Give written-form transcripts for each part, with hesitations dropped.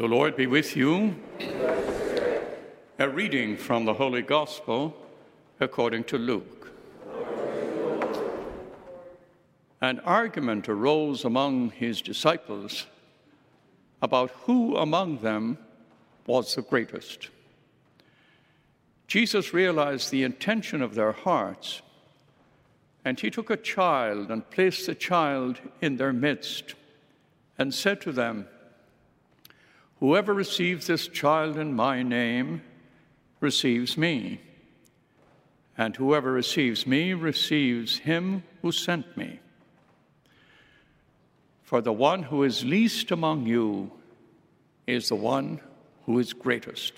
The Lord be with you. A reading from the Holy Gospel according to Luke. An argument arose among his disciples about who among them was the greatest. Jesus realized the intention of their hearts, and he took a child and placed the child in their midst and said to them, "Whoever receives this child in my name receives me, and whoever receives me receives him who sent me. For the one who is least among you is the one who is greatest."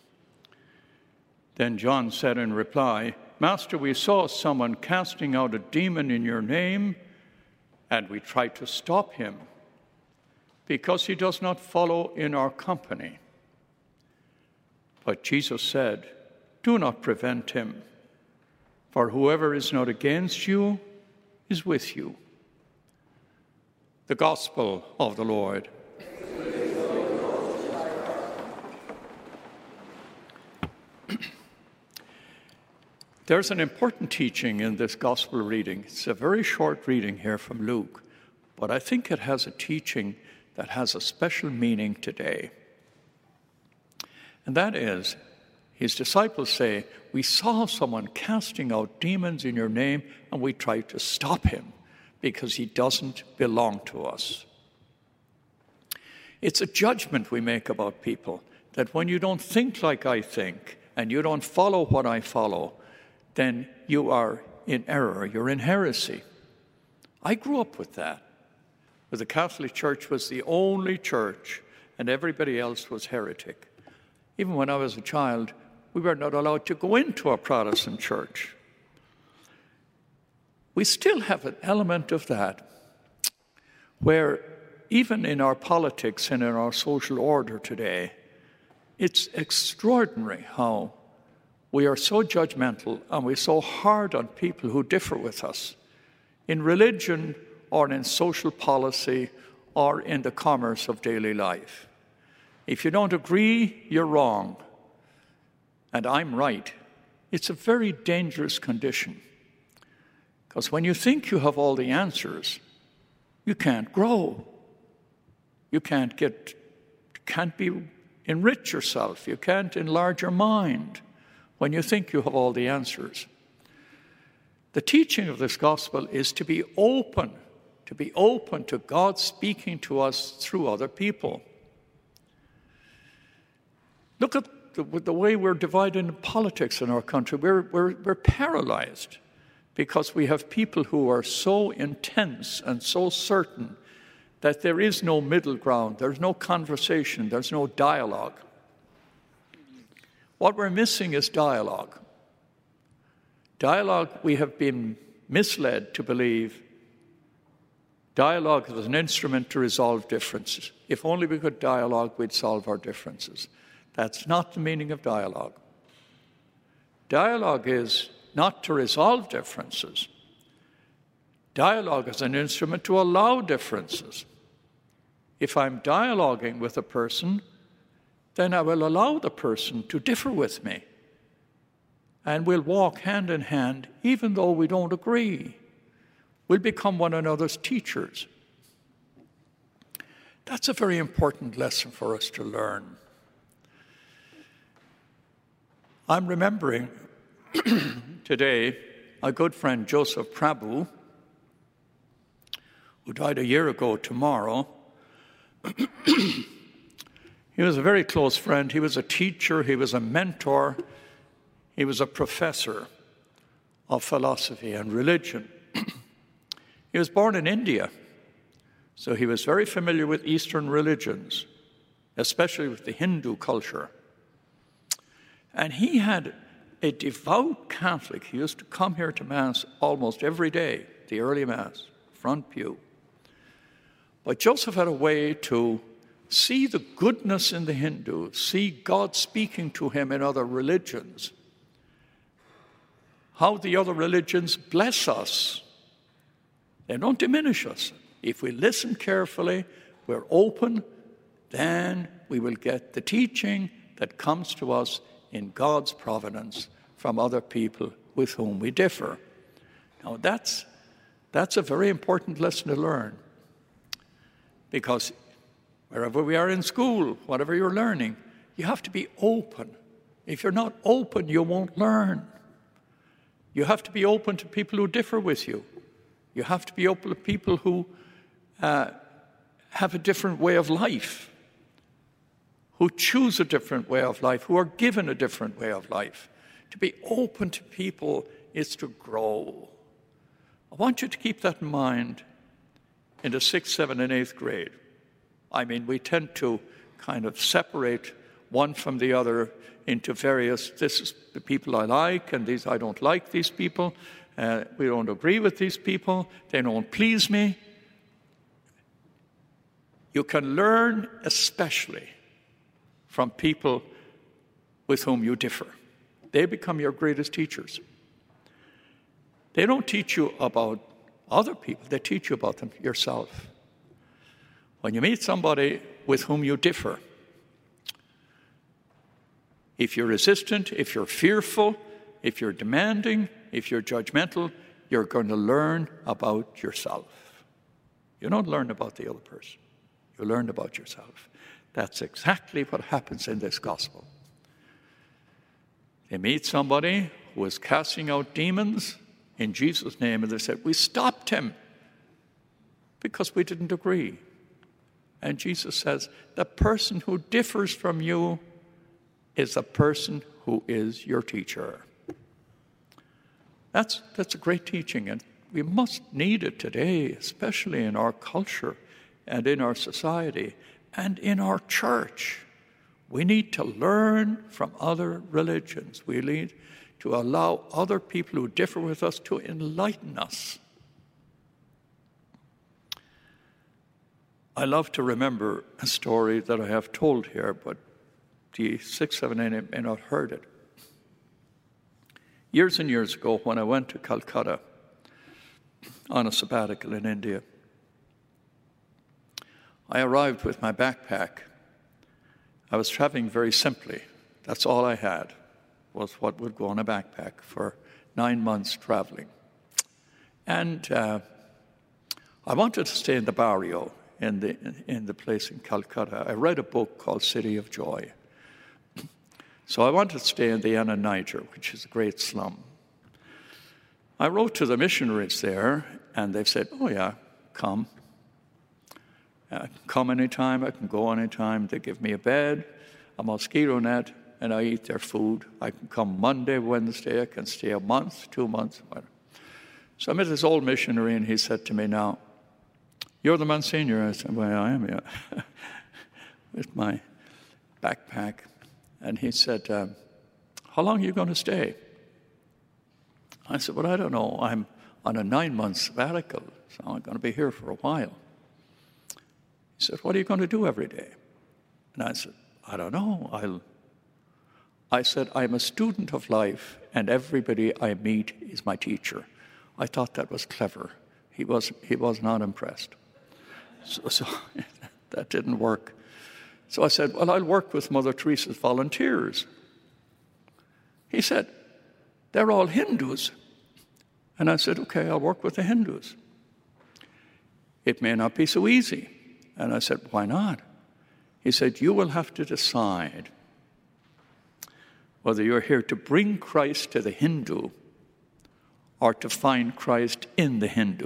Then John said in reply, "Master, we saw someone casting out a demon in your name, and we tried to stop him, because he does not follow in our company." But Jesus said, "Do not prevent him, for whoever is not against you is with you." The Gospel of the Lord. There's an important teaching in this Gospel reading. It's a very short reading here from Luke, but I think it has a teaching that has a special meaning today. And that is, his disciples say, "We saw someone casting out demons in your name, and we tried to stop him because he doesn't belong to us." It's a judgment we make about people, that when you don't think like I think, and you don't follow what I follow, then you are in error, you're in heresy. I grew up with that. The Catholic Church was the only church, and everybody else was heretic. Even when I was a child, we were not allowed to go into a Protestant church. We still have an element of that, where even in our politics and in our social order today, it's extraordinary how we are so judgmental and we're so hard on people who differ with us in religion or in social policy or in the commerce of daily life. If you don't agree, you're wrong, and I'm right. It's a very dangerous condition, because when you think you have all the answers, you can't grow. You can't enrich yourself. You can't enlarge your mind when you think you have all the answers. The teaching of this gospel is to be open to God speaking to us through other people. Look at the way we're divided in politics in our country. We're paralyzed because we have people who are so intense and so certain that there is no middle ground, there's no conversation, there's no dialogue. What we're missing is dialogue. Dialogue, we have been misled to believe dialogue is an instrument to resolve differences. If only we could dialogue, we'd solve our differences. That's not the meaning of dialogue. Dialogue is not to resolve differences. Dialogue is an instrument to allow differences. If I'm dialoguing with a person, then I will allow the person to differ with me. And we'll walk hand in hand even though we don't agree. We'll become one another's teachers. That's a very important lesson for us to learn. I'm remembering today a good friend, Joseph Prabhu, who died a year ago tomorrow. He was a very close friend. He was a teacher. He was a mentor. He was a professor of philosophy and religion. He was born in India, so he was very familiar with Eastern religions, especially with the Hindu culture. And he had a devout Catholic. He used to come here to Mass almost every day, the early Mass, front pew. But Joseph had a way to see the goodness in the Hindu, see God speaking to him in other religions, how the other religions bless us. They don't diminish us. If we listen carefully, we're open, then we will get the teaching that comes to us in God's providence from other people with whom we differ. Now, that's a very important lesson to learn, because wherever we are in school, whatever you're learning, you have to be open. If you're not open, you won't learn. You have to be open to people who differ with you. You have to be open to people who have a different way of life, who choose a different way of life, who are given a different way of life. To be open to people is to grow. I want you to keep that in mind in the 6th, 7th, and 8th grade. I mean, we tend to kind of separate one from the other into various, this is the people I like, and these I don't like these people. We don't agree with these people. They don't please me. You can learn especially from people with whom you differ. They become your greatest teachers. They don't teach you about other people. They teach you about them yourself. When you meet somebody with whom you differ, if you're resistant, if you're fearful, if you're demanding, if you're judgmental, you're going to learn about yourself. You don't learn about the other person. You learn about yourself. That's exactly what happens in this gospel. They meet somebody who was casting out demons in Jesus' name, and they said, we stopped him because we didn't agree. And Jesus says, the person who differs from you is the person who is your teacher. That's a great teaching, and we must need it today, especially in our culture and in our society and in our church. We need to learn from other religions. We need to allow other people who differ with us to enlighten us. I love to remember a story that I have told here, but the 6th, 7th, 8 may not have heard it. Years and years ago, when I went to Calcutta on a sabbatical in India, I arrived with my backpack. I was traveling very simply. That's all I had, was what would go on a backpack for 9 months traveling. And I wanted to stay in the barrio, in the place in Calcutta. I read a book called City of Joy. So I wanted to stay in the Anna Niger, which is a great slum. I wrote to the missionaries there, and they said, oh yeah, come. I can come anytime, I can go anytime. They give me a bed, a mosquito net, and I eat their food. I can come Monday, Wednesday, I can stay a month, 2 months, whatever. So I met this old missionary, and he said to me, now, you're the Monsignor. I said, well, I am, yeah, with my backpack. And he said, how long are you going to stay? I said, well, I don't know. I'm on a 9-month sabbatical, so I'm going to be here for a while. He said, what are you going to do every day? And I said, I don't know. I said, I'm a student of life, and everybody I meet is my teacher. I thought that was clever. He was not impressed. So that didn't work. So I said, well, I'll work with Mother Teresa's volunteers. He said, they're all Hindus. And I said, okay, I'll work with the Hindus. It may not be so easy. And I said, why not? He said, you will have to decide whether you're here to bring Christ to the Hindu or to find Christ in the Hindu.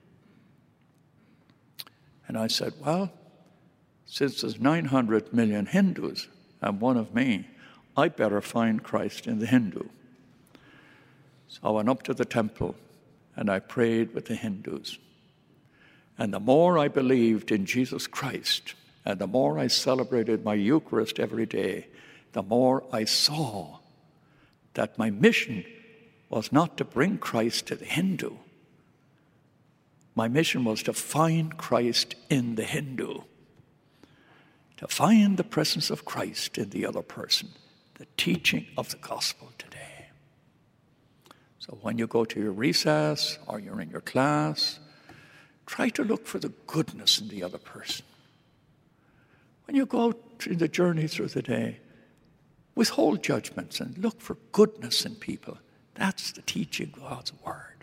And I said, well, since there's 900 million Hindus, and one of me, I better find Christ in the Hindu. So I went up to the temple, and I prayed with the Hindus. And the more I believed in Jesus Christ, and the more I celebrated my Eucharist every day, the more I saw that my mission was not to bring Christ to the Hindu. My mission was to find Christ in the Hindu. To find the presence of Christ in the other person, the teaching of the gospel today. So when you go to your recess or you're in your class, try to look for the goodness in the other person. When you go through the journey through the day, withhold judgments and look for goodness in people. That's the teaching of God's word.